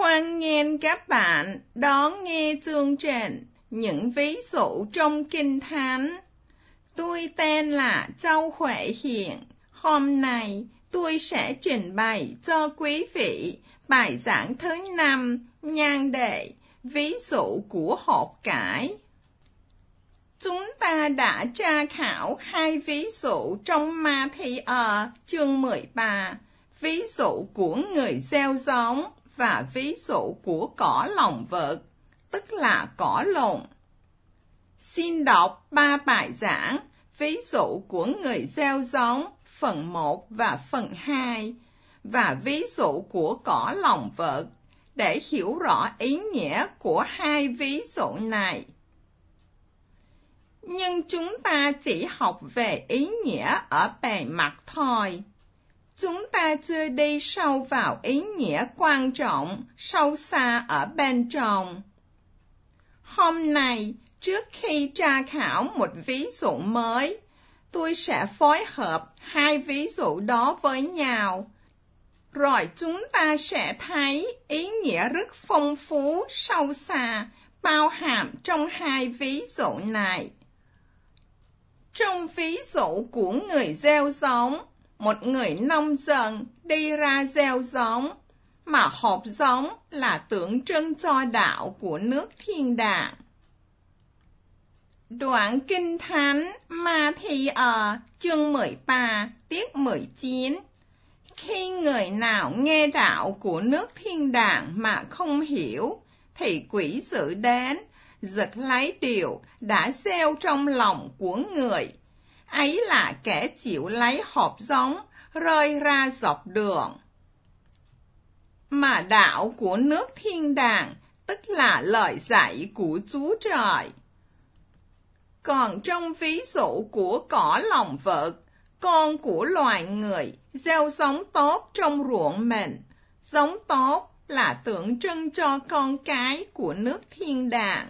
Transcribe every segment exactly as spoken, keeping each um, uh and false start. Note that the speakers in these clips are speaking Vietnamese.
Hoan nghênh các bạn đón nghe chương trình Những ví dụ trong Kinh Thánh. Tôi tên là Châu Huệ Hiền. Hôm nay tôi sẽ trình bày cho quý vị bài giảng thứ năm nhan đề ví dụ của hột cải. Chúng ta đã tra khảo hai ví dụ trong Ma-thi-ơ chương mười ba, ví dụ của người gieo giống và ví dụ của cỏ lồng vật, tức là cỏ lùn. Xin đọc ba bài giảng, ví dụ của người gieo giống, phần một và phần hai, và ví dụ của cỏ lồng vật, để hiểu rõ ý nghĩa của hai ví dụ này. Nhưng chúng ta chỉ học về ý nghĩa ở bề mặt thôi. Chúng ta chưa đi sâu vào ý nghĩa quan trọng, sâu xa ở bên trong. Hôm nay, trước khi tra khảo một ví dụ mới, tôi sẽ phối hợp hai ví dụ đó với nhau. Rồi chúng ta sẽ thấy ý nghĩa rất phong phú, sâu xa, bao hàm trong hai ví dụ này. Trong ví dụ của người gieo giống, một người nông dân đi ra gieo giống, mà hột giống là tượng trưng cho đạo của nước thiên đàng. Đoạn Kinh Thánh Ma-thi-ơ chương mười ba tiết mười chín. Khi người nào nghe đạo của nước thiên đàng mà không hiểu, thì quỷ dữ đến, giật lấy điều đã gieo trong lòng của người. Ấy là kẻ chịu lấy hột giống, rơi ra dọc đường. Mà đạo của nước thiên đàng, tức là lời dạy của Chúa Trời. Còn trong ví dụ của cỏ lồng vật, con của loài người gieo giống tốt trong ruộng mình. Giống tốt là tượng trưng cho con cái của nước thiên đàng.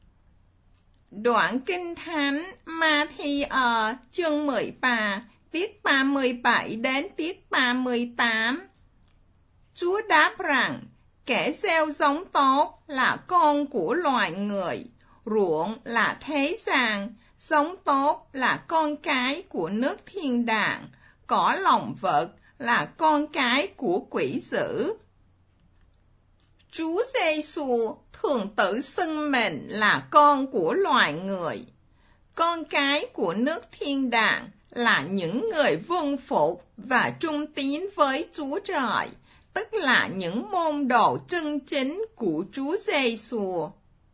Đoạn Kinh Thánh Ma-thi-ơ chương mười ba, tiết ba mươi bảy đến tiết ba mươi tám. Chúa đáp rằng, kẻ gieo giống tốt là con của loài người, ruộng là thế gian, giống tốt là con cái của nước thiên đàng, cỏ lồng vật là con cái của quỷ dữ. Chúa Giê-xu thường tự xưng mình là con của loài người. Con cái của nước thiên đàng là những người vâng phục và trung tín với Chúa Trời, tức là những môn đồ chân chính của Chúa Giê-xu.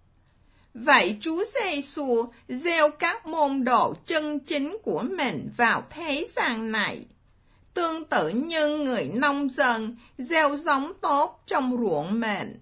Vậy Chúa Giê-xu gieo các môn đồ chân chính của mình vào thế gian này, tương tự như người nông dân gieo giống tốt trong ruộng mình.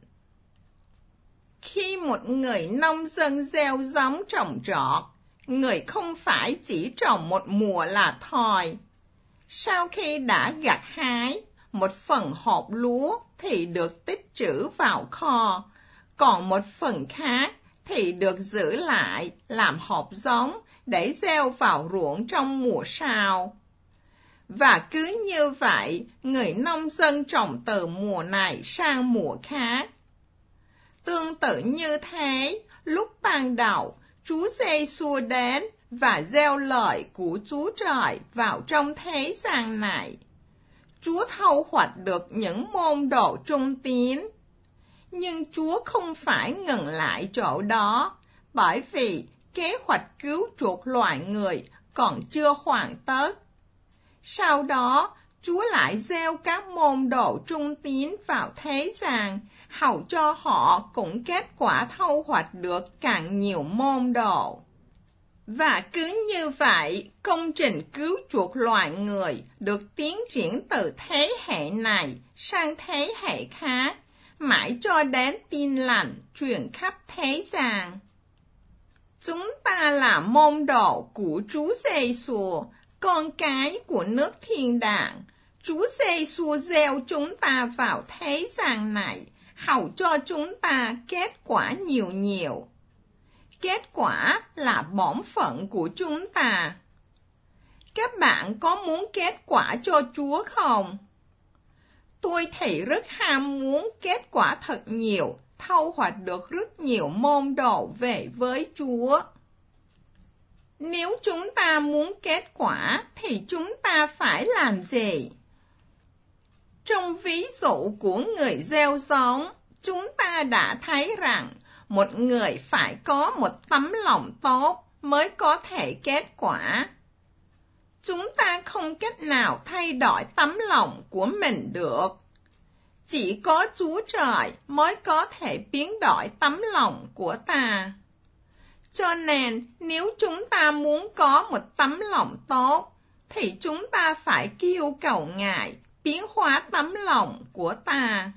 Khi một người nông dân gieo giống trồng trọt, người không phải chỉ trồng một mùa là thôi. Sau khi đã gặt hái, một phần hột lúa thì được tích trữ vào kho, còn một phần khác thì được giữ lại làm hột giống để gieo vào ruộng trong mùa sau. Và cứ như vậy, người nông dân trồng từ mùa này sang mùa khác. Tương tự như thế, lúc ban đầu, Chúa Giê-xu đến và gieo lời của Chúa Trời vào trong thế gian này. Chúa thu hoạch được những môn đồ trung tín. Nhưng Chúa không phải ngừng lại chỗ đó, bởi vì kế hoạch cứu chuộc loài người còn chưa hoàn tất. Sau đó, Chúa lại gieo các môn đồ trung tín vào thế gian, hầu cho họ cũng kết quả thu hoạch được càng nhiều môn đồ. Và cứ như vậy, công trình cứu chuộc loài người được tiến triển từ thế hệ này sang thế hệ khác, mãi cho đến tin lành truyền khắp thế gian. Chúng ta là môn đồ của Chúa Giê-xu, con cái của nước thiên đàng. Chúa Giê-xu gieo chúng ta vào thế gian này, hầu cho chúng ta kết quả nhiều nhiều. Kết quả là bổn phận của chúng ta. Các bạn có muốn kết quả cho Chúa không? tôi thì rất ham muốn kết quả thật nhiều, thâu hoạch được rất nhiều môn đồ về với Chúa. Nếu chúng ta muốn kết quả thì chúng ta phải làm gì? Trong ví dụ của người gieo giống, chúng ta đã thấy rằng một người phải có một tấm lòng tốt mới có thể kết quả. Chúng ta không cách nào thay đổi tấm lòng của mình được. Chỉ có Chúa Trời mới có thể biến đổi tấm lòng của ta. Cho nên, nếu chúng ta muốn có một tấm lòng tốt, thì chúng ta phải kêu cầu Ngài biến hóa tấm lòng của ta.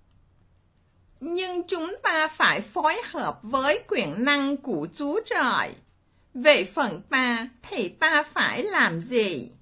Nhưng chúng ta phải phối hợp với quyền năng của Chúa Trời. Về phần ta thì ta phải làm gì?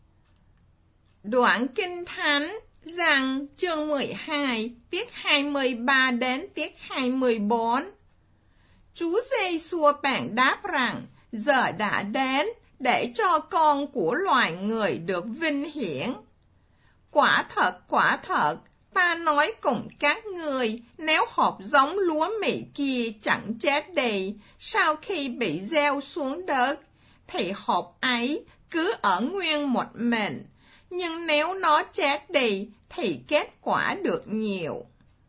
Đoạn Kinh Thánh Giăng chương mười hai, tiết hai mươi ba đến tiết hai mươi bốn. Chúa Giê-xu bèn đáp rằng, giờ đã đến để cho con của loài người được vinh hiển. Quả thật, quả thật, ta nói cùng các ngươi, nếu hột giống lúa mì kia chẳng chết đi, sau khi bị gieo xuống đất, thì hột ấy cứ ở nguyên một mình, nhưng nếu nó chết đi, thì kết quả được nhiều.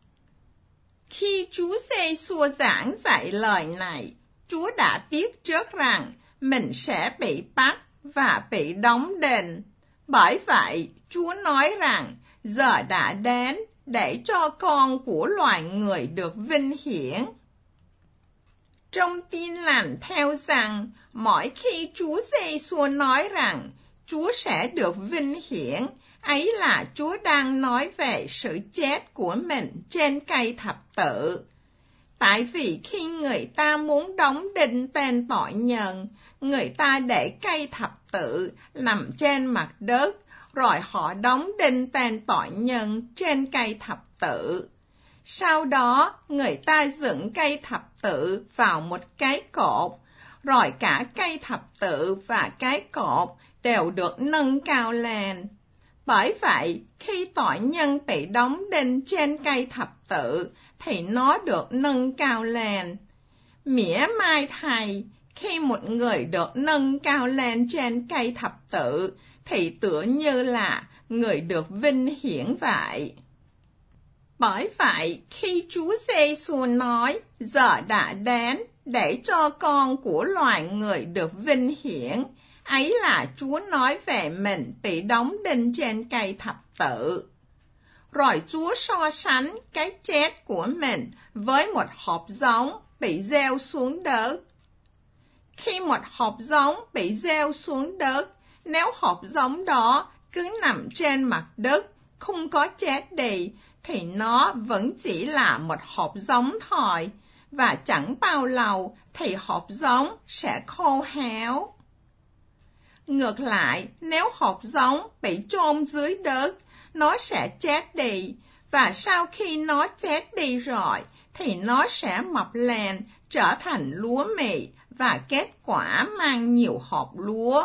Khi Chúa Giê-xu giảng dạy lời này, Chúa đã biết trước rằng mình sẽ bị bắt và bị đóng đinh. Bởi vậy, Chúa nói rằng, giờ đã đến để cho con của loài người được vinh hiển. Trong Tin Lành theo rằng, mỗi khi Chúa Giê-xu nói rằng Chúa sẽ được vinh hiển, ấy là Chúa đang nói về sự chết của mình trên cây thập tự. Tại vì khi người ta muốn đóng đinh tên tội nhân, người ta để cây thập tự nằm trên mặt đất, rồi họ đóng đinh tên tội nhân trên cây thập tự. Sau đó, người ta dựng cây thập tự vào một cái cột, rồi cả cây thập tự và cái cột đều được nâng cao lên. Bởi vậy, khi tội nhân bị đóng đinh trên cây thập tự, thì nó được nâng cao lên. Mỉa mai thay, khi một người được nâng cao lên trên cây thập tự, thì tựa như là người được vinh hiển vậy. Bởi vậy, khi Chúa Giê-xu nói, giờ đã đến để cho con của loài người được vinh hiển, ấy là Chúa nói về mình bị đóng đinh trên cây thập tự. Rồi Chúa so sánh cái chết của mình với một hột giống bị gieo xuống đất. Khi một hột giống bị gieo xuống đất, nếu hột giống đó cứ nằm trên mặt đất, không có chết đi, thì nó vẫn chỉ là một hột giống thôi, và chẳng bao lâu thì hột giống sẽ khô héo. Ngược lại, nếu hột giống bị chôn dưới đất, nó sẽ chết đi, và sau khi nó chết đi rồi, thì nó sẽ mọc lên, trở thành lúa mì, và kết quả mang nhiều hột lúa.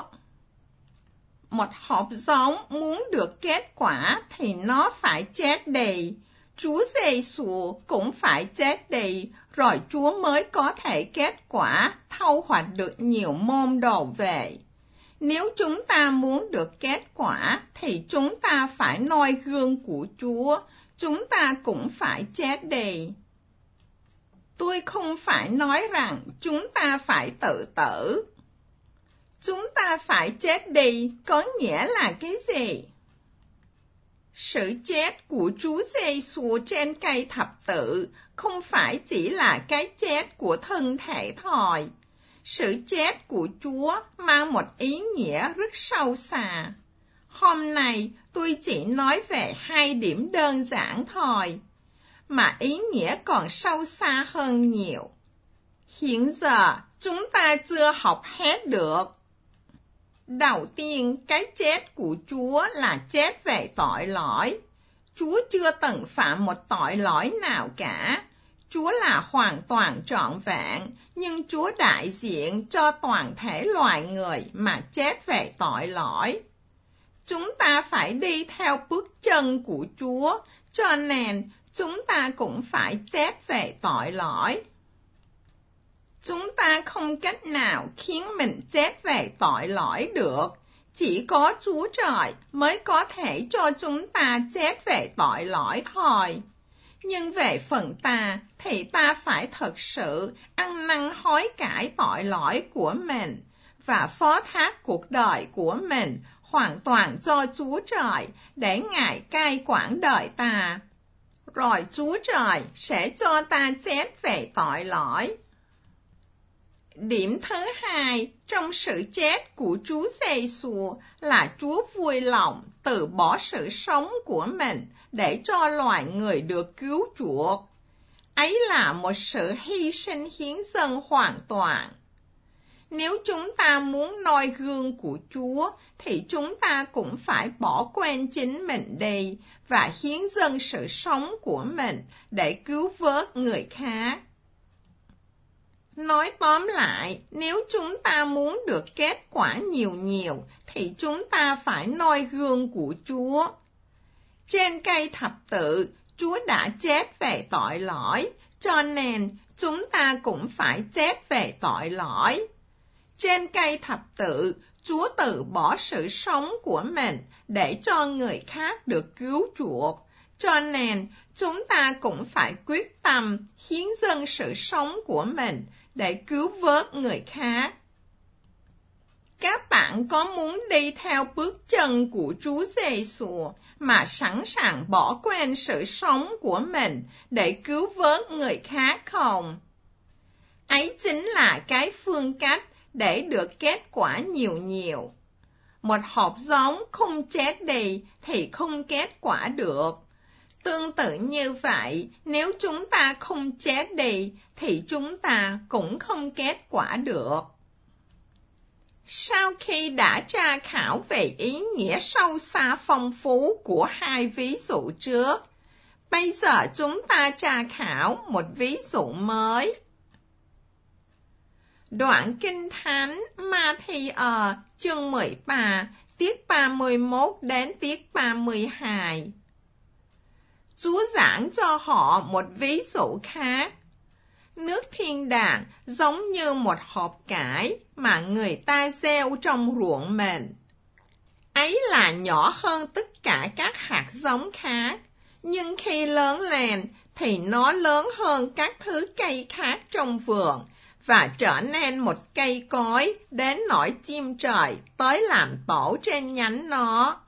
Một hột giống muốn được kết quả thì nó phải chết đi. Chúa Giê-xu cũng phải chết đi, rồi Chúa mới có thể kết quả thâu hoạch được nhiều môn đồ về. Nếu chúng ta muốn được kết quả, thì chúng ta phải noi gương của Chúa, chúng ta cũng phải chết đi. Tôi không phải nói rằng chúng ta phải tự tử. Chúng ta phải chết đi có nghĩa là cái gì? Sự chết của Chúa Giê-xu trên cây thập tự không phải chỉ là cái chết của thân thể thôi. Sự chết của Chúa mang một ý nghĩa rất sâu xa. Hôm nay tôi chỉ nói về hai điểm đơn giản thôi, mà ý nghĩa còn sâu xa hơn nhiều. Hiện giờ chúng ta chưa học hết được. Đầu tiên, cái chết của Chúa là chết về tội lỗi. Chúa chưa từng phạm một tội lỗi nào cả. Chúa là hoàn toàn trọn vẹn, nhưng Chúa đại diện cho toàn thể loài người mà chết về tội lỗi. Chúng ta phải đi theo bước chân của Chúa, cho nên chúng ta cũng phải chết về tội lỗi. Chúng ta không cách nào khiến mình chết về tội lỗi được. Chỉ có Chúa Trời mới có thể cho chúng ta chết về tội lỗi thôi. Nhưng về phần ta thì ta phải thật sự ăn năn hối cải tội lỗi của mình và phó thác cuộc đời của mình hoàn toàn cho Chúa Trời để Ngài cai quản đời ta. Rồi Chúa Trời sẽ cho ta chết về tội lỗi. Điểm thứ hai trong sự chết của Chúa Giê-xu là Chúa vui lòng từ bỏ sự sống của mình để cho loài người được cứu chuộc. Ấy là một sự hy sinh hiến dâng hoàn toàn. Nếu chúng ta muốn noi gương của Chúa thì chúng ta cũng phải bỏ quên chính mình đi và hiến dâng sự sống của mình để cứu vớt người khác. Nói tóm lại, nếu chúng ta muốn được kết quả nhiều nhiều, thì chúng ta phải noi gương của Chúa. Trên cây thập tự, Chúa đã chết về tội lỗi, cho nên chúng ta cũng phải chết về tội lỗi. Trên cây thập tự, Chúa từ bỏ sự sống của mình để cho người khác được cứu chuộc, cho nên chúng ta cũng phải quyết tâm hiến dâng sự sống của mình để cứu vớt người khác. Các bạn có muốn đi theo bước chân của Chúa Giê-xu mà sẵn sàng bỏ quên sự sống của mình để cứu vớt người khác không? Ấy chính là cái phương cách để được kết quả nhiều nhiều. Một hột giống không chết đi thì không kết quả được. Tương tự như vậy, nếu chúng ta không chết đi, thì chúng ta cũng không kết quả được. Sau khi đã tra khảo về ý nghĩa sâu xa phong phú của hai ví dụ trước, bây giờ chúng ta tra khảo một ví dụ mới. Đoạn Kinh Thánh Ma-thi-ơ chương mười ba, tiết ba mươi mốt đến tiết ba mươi hai. Chúa giảng cho họ một ví dụ khác. Nước thiên đàng giống như một hộp cải mà người ta gieo trong ruộng mình. Ấy là nhỏ hơn tất cả các hạt giống khác, nhưng khi lớn lên thì nó lớn hơn các thứ cây khác trong vườn và trở nên một cây cối đến nỗi chim trời tới làm tổ trên nhánh nó.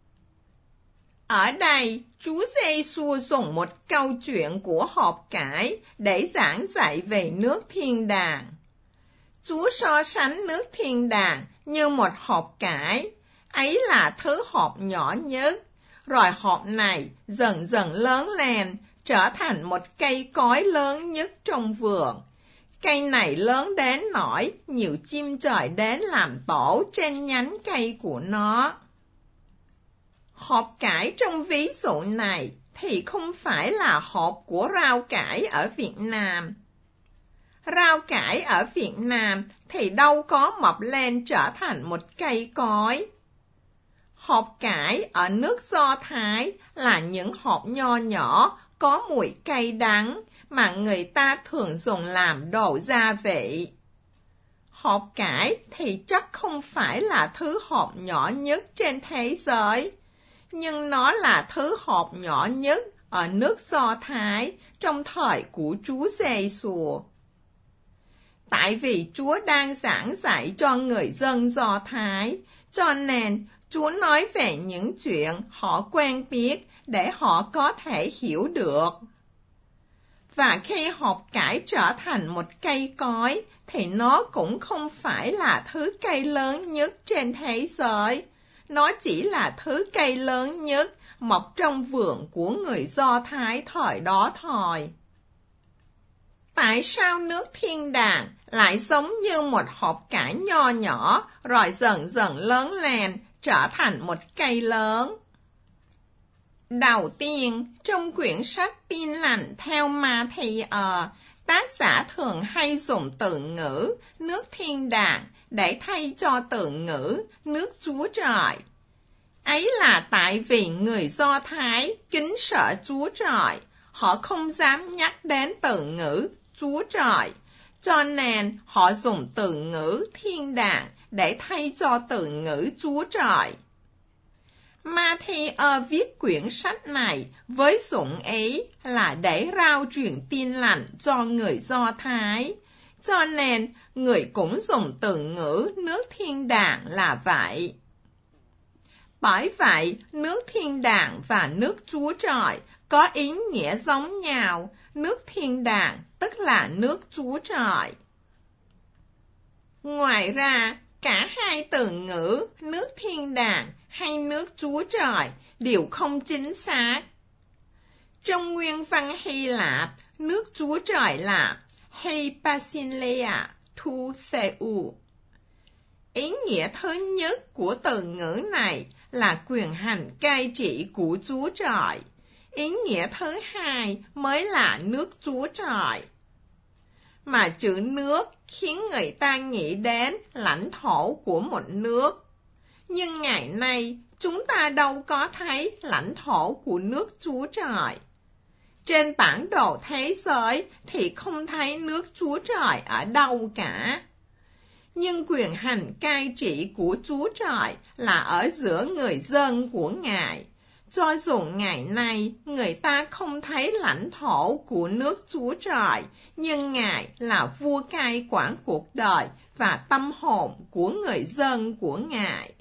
Ở đây, Chúa Giê-xu dùng một câu chuyện của hộp cải để giảng dạy về nước thiên đàng. Chúa so sánh nước thiên đàng như một hộp cải, ấy là thứ hộp nhỏ nhất, rồi hộp này dần dần lớn lên, trở thành một cây cối lớn nhất trong vườn. Cây này lớn đến nỗi nhiều chim trời đến làm tổ trên nhánh cây của nó. Hộp cải trong ví dụ này thì không phải là hộp của rau cải ở Việt Nam. Rau cải ở Việt Nam thì đâu có mọc lên trở thành một cây cối. Hộp cải ở nước Do Thái là những hộp nho nhỏ có mùi cay đắng mà người ta thường dùng làm đồ gia vị. Hộp cải thì chắc không phải là thứ hộp nhỏ nhất trên thế giới, nhưng nó là thứ hộp nhỏ nhất ở nước Do Thái trong thời của Chúa Giê-xu. Tại vì Chúa đang giảng dạy cho người dân Do Thái, cho nên Chúa nói về những chuyện họ quen biết để họ có thể hiểu được. Và khi hộp cải trở thành một cây cối, thì nó cũng không phải là thứ cây lớn nhất trên thế giới. Nó chỉ là thứ cây lớn nhất mọc trong vườn của người Do Thái thời đó thôi. Tại sao nước thiên đàng lại giống như một hộp cải nho nhỏ rồi dần dần lớn lên trở thành một cây lớn? Đầu tiên, trong quyển sách Tin Lành theo Ma-thi-ơ, tác giả thường hay dùng từ ngữ nước thiên đàng để thay cho từ ngữ nước Chúa Trời. Ấy là tại vì người Do Thái kính sợ Chúa Trời, họ không dám nhắc đến từ ngữ Chúa Trời, cho nên họ dùng từ ngữ thiên đàng để thay cho từ ngữ Chúa Trời. Ma-thi-ơ viết quyển sách này với dụng ý là để rao truyền tin lành cho người Do Thái, cho nên người cũng dùng từ ngữ nước thiên đàng là vậy. Bởi vậy, nước thiên đàng và nước Chúa Trời có ý nghĩa giống nhau, nước thiên đàng tức là nước Chúa Trời. Ngoài ra, cả hai từ ngữ nước thiên đàng hay nước Chúa Trời đều không chính xác. Trong nguyên văn Hy Lạp, nước Chúa Trời là Hei Basileia Tu Theou. Ý nghĩa thứ nhất của từ ngữ này là quyền hành cai trị của Chúa Trời. Ý nghĩa thứ hai mới là nước Chúa Trời. Mà chữ nước khiến người ta nghĩ đến lãnh thổ của một nước. Nhưng ngày nay, chúng ta đâu có thấy lãnh thổ của nước Chúa Trời. Trên bản đồ thế giới thì không thấy nước Chúa Trời ở đâu cả. Nhưng quyền hành cai trị của Chúa Trời là ở giữa người dân của Ngài. Cho dù ngày nay người ta không thấy lãnh thổ của nước Chúa Trời, nhưng Ngài là vua cai quản cuộc đời và tâm hồn của người dân của Ngài.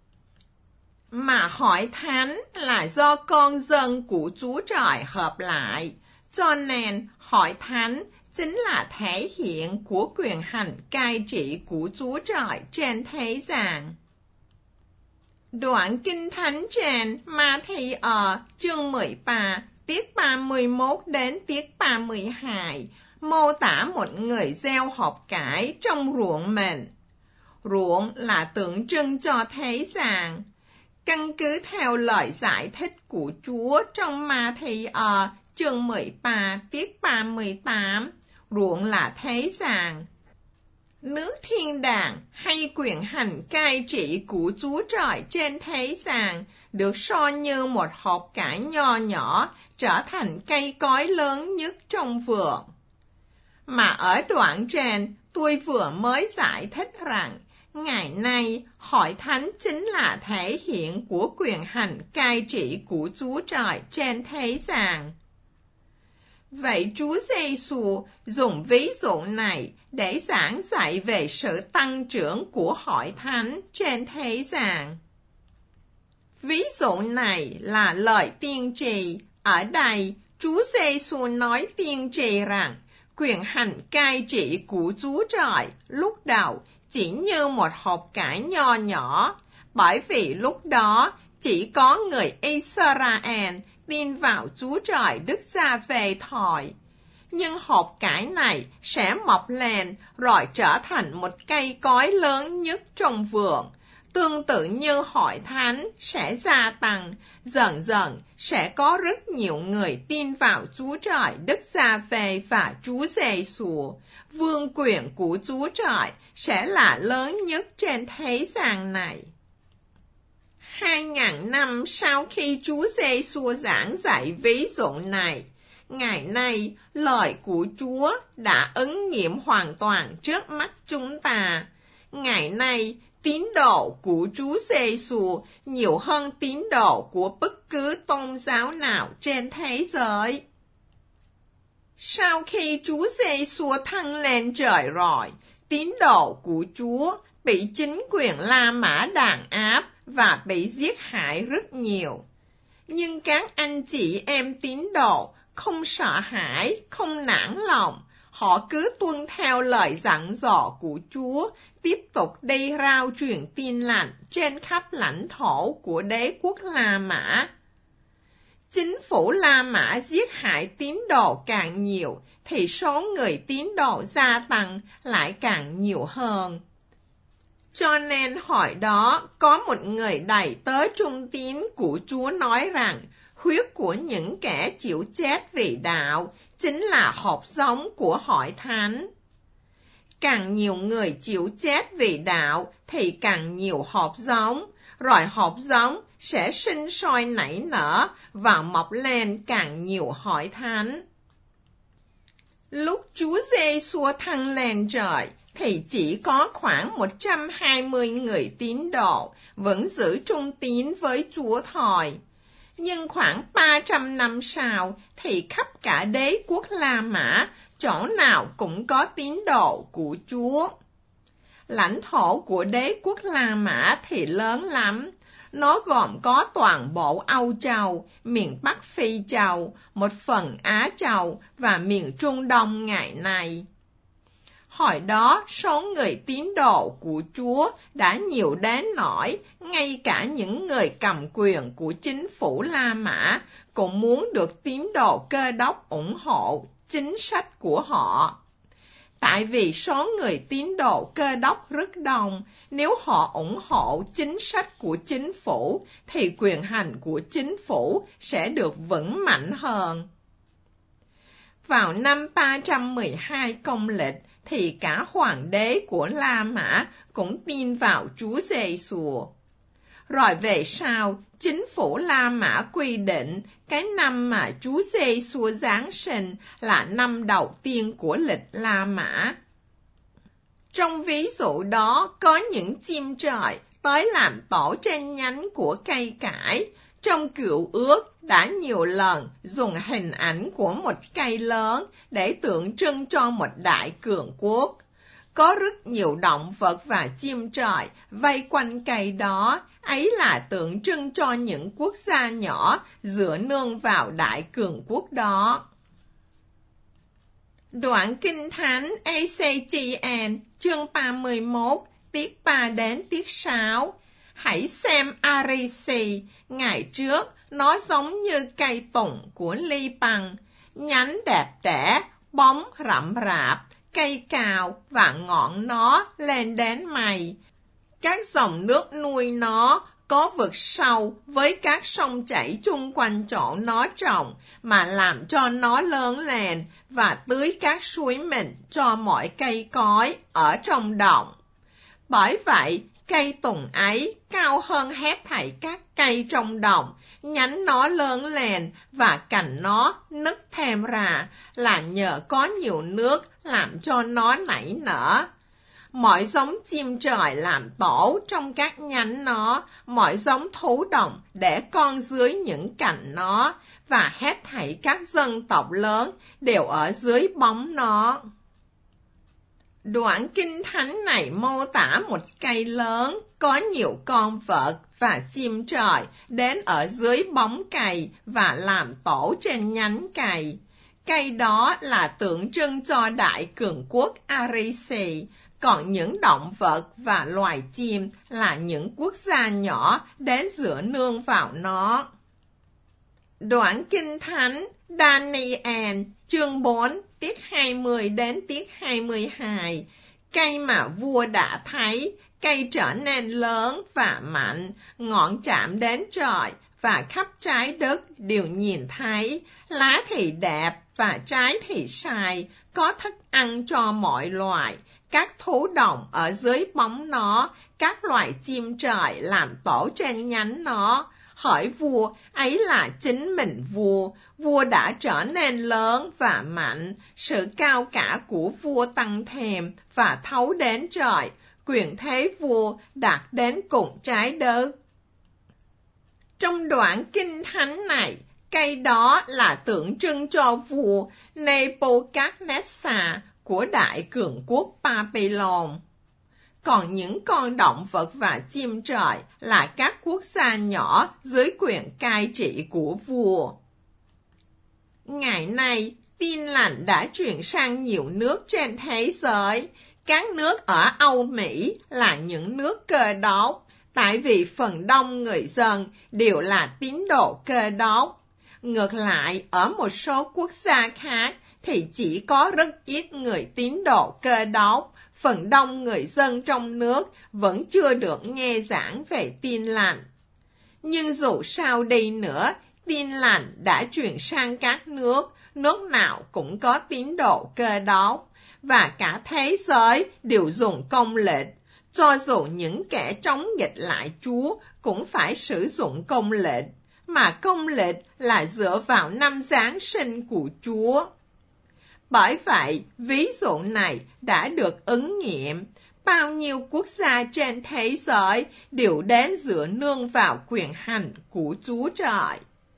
Mà hội thánh là do con dân của Chúa Trời hợp lại, cho nên hội thánh chính là thể hiện của quyền hành cai trị của Chúa Trời trên thế gian. Đoạn Kinh Thánh trên Ma-thi-ơ chương mười ba, tiết ba mươi mốt đến tiết ba mươi hai, mô tả một người gieo hột cải trong ruộng mình. Ruộng là tượng trưng cho thế gian. Căn cứ theo lời giải thích của Chúa trong Ma-thi-ơ chương mười ba, tiết ba mươi tám, ruộng là thế gian. Nước thiên đàng hay quyền hành cai trị của Chúa Trời trên thế gian được so như một hột cải nho nhỏ trở thành cây cối lớn nhất trong vườn. Mà ở đoạn trên, tôi vừa mới giải thích rằng, ngày nay, hội thánh chính là thể hiện của quyền hành cai trị của Chúa Trời trên thế gian. Vậy Chúa Giê-xu dùng ví dụ này để giảng dạy về sự tăng trưởng của hội thánh trên thế gian. Ví dụ này là lời tiên tri. Ở đây, Chúa Giê-xu nói tiên tri rằng quyền hành cai trị của Chúa Trời lúc đầu chỉ như một hột cải nho nhỏ, bởi vì lúc đó chỉ có người Israel tin vào Chúa Trời Đức Giê-hô thôi. Nhưng hột cải này sẽ mọc lên rồi trở thành một cây cối lớn nhất trong vườn. Tương tự như hội thánh sẽ gia tăng, dần dần sẽ có rất nhiều người tin vào Chúa Trời Đức Giê-hô và Chúa Giê-xu. Vương quyền của Chúa Trời sẽ là lớn nhất trên thế gian này. Hai ngàn năm sau khi Chúa Giê-xu giảng dạy ví dụ này, ngày nay lời của Chúa đã ứng nghiệm hoàn toàn trước mắt chúng ta. Ngày nay, tín đồ của Chúa Giê-xu nhiều hơn tín đồ của bất cứ tôn giáo nào trên thế giới. Sau khi Chúa Giê-xu thăng lên trời rồi, tín đồ của Chúa bị chính quyền La Mã đàn áp và bị giết hại rất nhiều. Nhưng các anh chị em tín đồ không sợ hãi, không nản lòng. Họ cứ tuân theo lời dặn dò của Chúa, tiếp tục đi rao truyền tin lành trên khắp lãnh thổ của đế quốc La Mã. Chính phủ La Mã giết hại tín đồ càng nhiều, thì số người tín đồ gia tăng lại càng nhiều hơn. Cho nên hồi đó có một người đầy tớ trung tín của Chúa nói rằng huyết của những kẻ chịu chết vì đạo chính là hột giống của hội thánh. Càng nhiều người chịu chết vì đạo thì càng nhiều hột giống, rồi hột giống sẽ sinh sôi nảy nở và mọc lên càng nhiều hội thánh. Lúc Chúa Giê-xu thăng lên trời, thì chỉ có khoảng một trăm hai mươi người tín đồ vẫn giữ trung tín với Chúa thôi. Nhưng khoảng ba trăm năm sau, thì khắp cả đế quốc La Mã, chỗ nào cũng có tín đồ của Chúa. Lãnh thổ của đế quốc La Mã thì lớn lắm. Nó gồm có toàn bộ Âu Châu, miền Bắc Phi Châu, một phần Á Châu và miền Trung Đông ngày nay. Hồi đó, số người tín đồ của Chúa đã nhiều đến nỗi ngay cả những người cầm quyền của chính phủ La Mã cũng muốn được tín đồ Cơ Đốc ủng hộ chính sách của họ. Tại vì số người tín đồ Cơ Đốc rất đông, nếu họ ủng hộ chính sách của chính phủ, thì quyền hành của chính phủ sẽ được vững mạnh hơn. Vào năm ba trăm mười hai công lịch, thì cả hoàng đế của La Mã cũng tin vào Chúa Giê-xu. Rồi về sau, chính phủ La Mã quy định cái năm mà Chúa Giê-xu giáng sinh là năm đầu tiên của lịch La Mã. Trong ví dụ đó, có những chim trời tới làm tổ trên nhánh của cây cải. Trong Cựu Ước đã nhiều lần dùng hình ảnh của một cây lớn để tượng trưng cho một đại cường quốc. Có rất nhiều động vật và chim trời vây quanh cây đó, ấy là tượng trưng cho những quốc gia nhỏ dựa nương vào đại cường quốc đó. Đoạn Kinh Thánh a xê giê en chương ba mươi mốt, tiết ba đến tiết sáu. Hãy xem Arisi, ngày trước nó giống như cây tùng của Li-băng, nhánh đẹp đẽ, bóng rậm rạp, cây cao và ngọn nó lên đến mây. Các dòng nước nuôi nó có vực sâu với các sông chảy chung quanh chỗ nó trồng mà làm cho nó lớn lên và tưới các suối mình cho mọi cây cối ở trong đồng. Bởi vậy, cây tùng ấy cao hơn hết thảy các cây trong đồng, nhánh nó lớn lên và cành nó nứt thêm ra là nhờ có nhiều nước làm cho nó nảy nở. Mọi giống chim trời làm tổ trong các nhánh nó, mọi giống thú đồng để con dưới những cành nó, và hết thảy các dân tộc lớn đều ở dưới bóng nó. Đoạn Kinh Thánh này mô tả một cây lớn, có nhiều con vật và chim trời đến ở dưới bóng cây và làm tổ trên nhánh cây. Cây đó là tượng trưng cho đại cường quốc Arisi, còn những động vật và loài chim là những quốc gia nhỏ đến dựa nương vào nó. Đoạn Kinh Thánh Daniel chương bốn, tiết hai mươi đến tiết hai mươi hai. Cây mà vua đã thấy, cây trở nên lớn và mạnh, ngọn chạm đến trời và khắp trái đất đều nhìn thấy, lá thì đẹp và trái thì sai, có thức ăn cho mọi loài. Các thú đồng ở dưới bóng nó, các loài chim trời làm tổ trên nhánh nó. Hỏi vua, ấy là chính mình vua, vua đã trở nên lớn và mạnh, sự cao cả của vua tăng thêm và thấu đến trời, quyền thế vua đạt đến cùng trái đất. Trong đoạn Kinh Thánh này, cây đó là tượng trưng cho vua Nebuchadnezzar của đại cường quốc Babylon. Còn những con động vật và chim trời là các quốc gia nhỏ dưới quyền cai trị của vua. Ngày nay, tin lành đã truyền sang nhiều nước trên thế giới. Các nước ở Âu Mỹ là những nước Cơ Đốc, tại vì phần đông người dân đều là tín đồ Cơ Đốc. Ngược lại, ở một số quốc gia khác thì chỉ có rất ít người tín đồ Cơ Đốc. Phần đông người dân trong nước vẫn chưa được nghe giảng về tin lành. Nhưng dù sao đi nữa, tin lành đã truyền sang các nước, nước nào cũng có tín đồ Cơ Đốc, và cả thế giới đều dùng công lịch. Cho dù những kẻ chống nghịch lại Chúa cũng phải sử dụng công lịch, mà công lịch là dựa vào năm Giáng sinh của Chúa. Bởi vậy, ví dụ này đã được ứng nghiệm. Bao nhiêu quốc gia trên thế giới đều đến dựa nương vào quyền hành của Chúa Trời.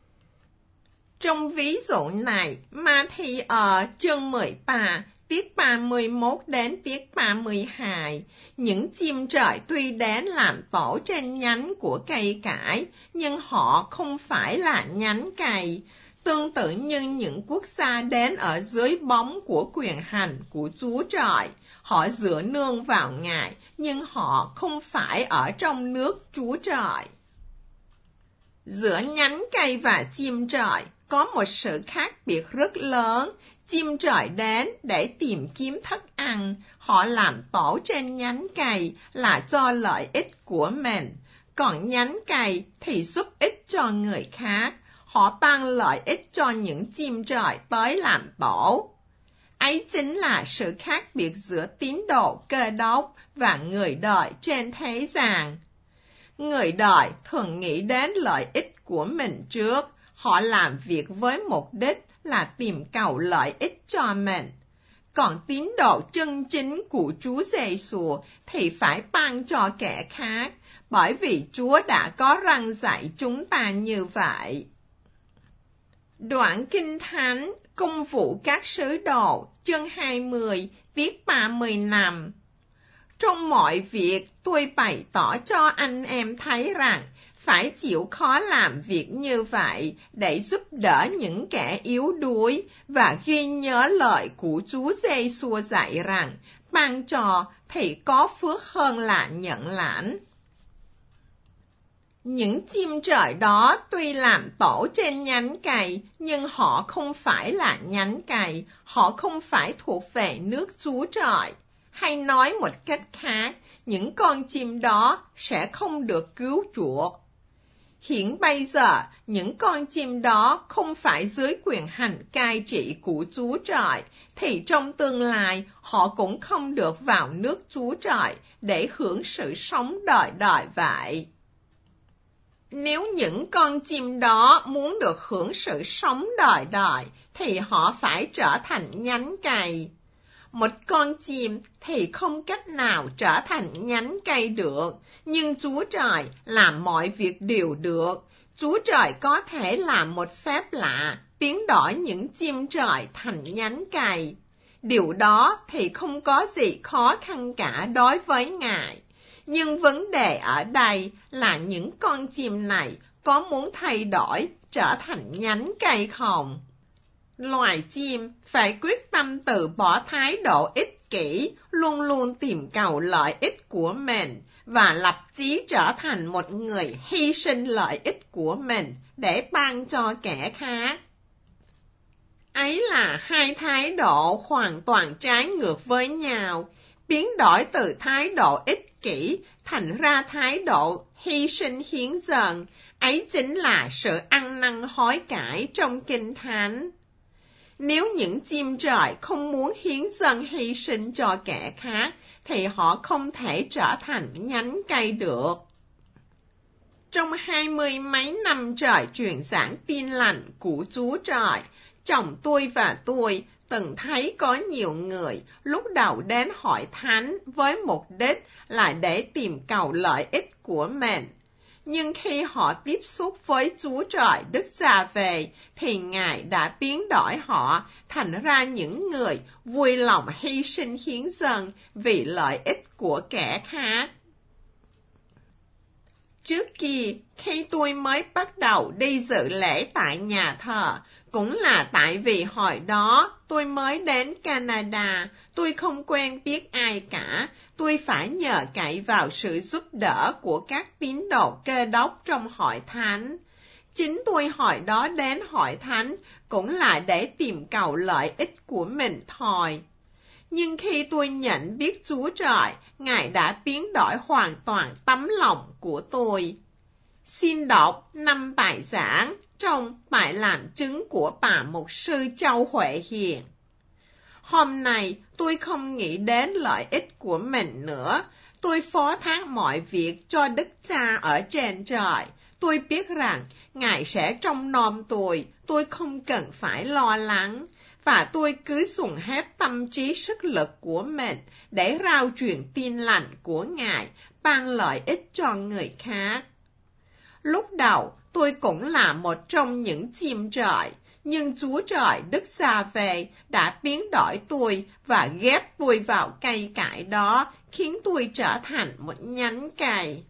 Trong ví dụ này, Ma-thi-ờ chương mười ba, tiết ba mươi mốt đến tiết ba mươi hai, những chim trời tuy đến làm tổ trên nhánh của cây cải, nhưng họ không phải là nhánh cây. Tương tự như những quốc gia đến ở dưới bóng của quyền hành của Chúa Trời, họ dựa nương vào Ngài, nhưng họ không phải ở trong nước Chúa Trời. Giữa nhánh cây và chim trời có một sự khác biệt rất lớn. Chim trời đến để tìm kiếm thức ăn, họ làm tổ trên nhánh cây là cho lợi ích của mình, còn nhánh cây thì giúp ích cho người khác. Họ ban lợi ích cho những chim trời tới làm tổ. Ấy chính là sự khác biệt giữa tín đồ Cơ Đốc và người đời trên thế gian. Người đời thường nghĩ đến lợi ích của mình trước, họ làm việc với mục đích là tìm cầu lợi ích cho mình. Còn tín đồ chân chính của Chúa Giê-xu thì phải ban cho kẻ khác, bởi vì Chúa đã có răn dạy chúng ta như vậy. Đoạn Kinh Thánh Công vụ các sứ đồ chương hai mươi, tiết ba mươi lăm. Trong mọi việc tôi bày tỏ cho anh em thấy rằng phải chịu khó làm việc như vậy để giúp đỡ những kẻ yếu đuối và ghi nhớ lời của Chúa Giê-xu dạy rằng ban cho thì có phước hơn là nhận lãnh. Những chim trời đó tuy làm tổ trên nhánh cây, nhưng họ không phải là nhánh cây, họ không phải thuộc về nước Chúa Trời. Hay nói một cách khác, những con chim đó sẽ không được cứu chuộc. Hiện bây giờ, những con chim đó không phải dưới quyền hành cai trị của Chúa Trời, thì trong tương lai họ cũng không được vào nước Chúa Trời để hưởng sự sống đời đời vậy. Nếu những con chim đó muốn được hưởng sự sống đời đời, thì họ phải trở thành nhánh cây. Một con chim thì không cách nào trở thành nhánh cây được, nhưng Chúa Trời làm mọi việc đều được. Chúa Trời có thể làm một phép lạ, biến đổi những chim trời thành nhánh cây. Điều đó thì không có gì khó khăn cả đối với Ngài. Nhưng vấn đề ở đây là những con chim này có muốn thay đổi trở thành nhánh cây không? Loài chim phải quyết tâm từ bỏ thái độ ích kỷ, luôn luôn tìm cầu lợi ích của mình và lập chí trở thành một người hy sinh lợi ích của mình để ban cho kẻ khác. Ấy là hai thái độ hoàn toàn trái ngược với nhau, biến đổi từ thái độ ích kỷ thành ra thái độ hy sinh hiến dâng. Ấy chính là sự ăn năn hối cải trong Kinh Thánh. Nếu những chim trời không muốn hiến dâng hy sinh cho kẻ khác, thì họ không thể trở thành nhánh cây được. Trong hai mươi mấy năm trời truyền giảng tin lành của Chúa Trời, chồng tôi và tôi từng thấy có nhiều người lúc đầu đến hội thánh với mục đích là để tìm cầu lợi ích của mình. Nhưng khi họ tiếp xúc với Chúa Trời Đức Già-về, thì Ngài đã biến đổi họ thành ra những người vui lòng hy sinh hiến dâng vì lợi ích của kẻ khác. Trước kia, khi tôi mới bắt đầu đi dự lễ tại nhà thờ, cũng là tại vì hồi đó tôi mới đến Canada, tôi không quen biết ai cả, tôi phải nhờ cậy vào sự giúp đỡ của các tín đồ Cơ Đốc trong hội thánh. Chính tôi hồi đó đến hội thánh cũng là để tìm cầu lợi ích của mình thôi. Nhưng khi tôi nhận biết Chúa Trời, Ngài đã biến đổi hoàn toàn tấm lòng của tôi. Xin đọc năm bài giảng trong bài làm chứng của bà mục sư Châu Huệ Hiền. Hôm nay tôi không nghĩ đến lợi ích của mình nữa, Tôi phó thác mọi việc cho Đức Cha ở trên trời. Tôi biết rằng Ngài sẽ trông nom tôi, tôi không cần phải lo lắng. Và tôi cứ dùng hết tâm trí sức lực của mình để rao truyền tin lành của Ngài, ban lợi ích cho người khác. Lúc đầu, tôi cũng là một trong những chim trời, nhưng Chúa Trời Đức Giê-va đã biến đổi tôi và ghép tôi vào cây cải đó, khiến tôi trở thành một nhánh cây.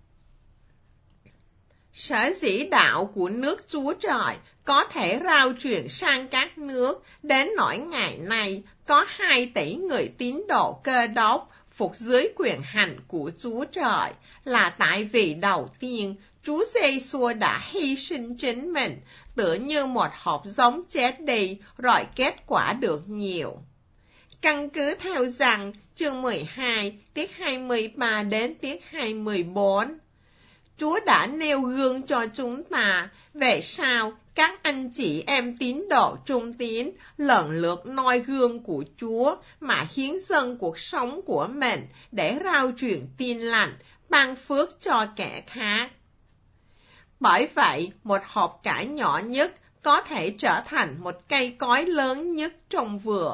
Sở dĩ đạo của nước Chúa Trời có thể rao truyền sang các nước, đến nỗi ngày nay có hai tỷ người tín đồ Cơ Đốc phục dưới quyền hành của Chúa Trời, là tại vì đầu tiên Chúa Giê-xu đã hy sinh chính mình, tựa như một hột giống chết đi rồi kết quả được nhiều. Căn cứ theo rằng chương mười hai, tiết hai mươi ba đến tiết hai mươi bốn, Chúa đã nêu gương cho chúng ta, về sau các anh chị em tín đồ trung tín lần lượt noi gương của Chúa mà hiến dâng cuộc sống của mình để rao truyền tin lành, ban phước cho kẻ khác. Bởi vậy, một hột cải nhỏ nhất có thể trở thành một cây cối lớn nhất trong vườn.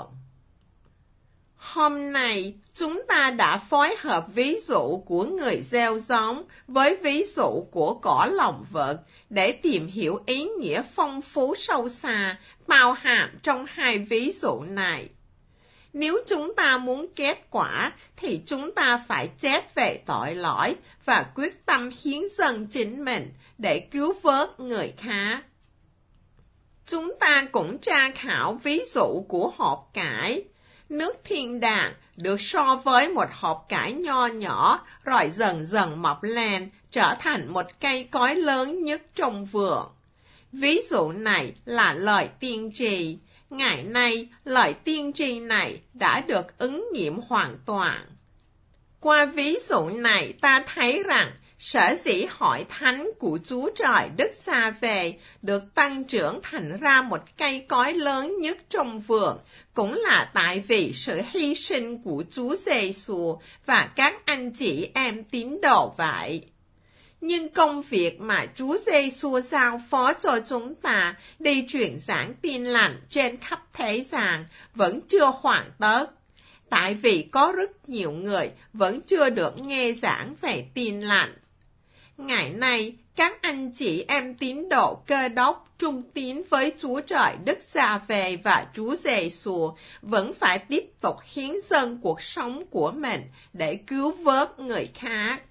Hôm nay, chúng ta đã phối hợp ví dụ của người gieo giống với ví dụ của cỏ lồng vật để tìm hiểu ý nghĩa phong phú sâu xa bao hàm trong hai ví dụ này. Nếu chúng ta muốn kết quả, thì chúng ta phải chết về tội lỗi và quyết tâm hiến dâng chính mình để cứu vớt người khác. Chúng ta cũng tra khảo ví dụ của hột cải. Nước thiên đàng được so với một hột cải nho nhỏ rồi dần dần mọc lên, trở thành một cây cối lớn nhất trong vườn. Ví dụ này là lời tiên tri. Ngày nay, lời tiên tri này đã được ứng nghiệm hoàn toàn. Qua ví dụ này ta thấy rằng sở dĩ hội thánh của Chúa Trời Đức Giê-va được tăng trưởng thành ra một cây cối lớn nhất trong vườn cũng là tại vì sự hy sinh của Chúa Giê-xu và các anh chị em tín đồ vậy. Nhưng công việc mà Chúa Giê-xu giao phó cho chúng ta đi truyền giảng tin lành trên khắp thế gian vẫn chưa hoàn tất, tại vì có rất nhiều người vẫn chưa được nghe giảng về tin lành. Ngày nay, các anh chị em tín đồ Cơ Đốc trung tín với Chúa Trời Đức Giê-va và Chúa Giê-xu vẫn phải tiếp tục hiến dâng cuộc sống của mình để cứu vớt người khác.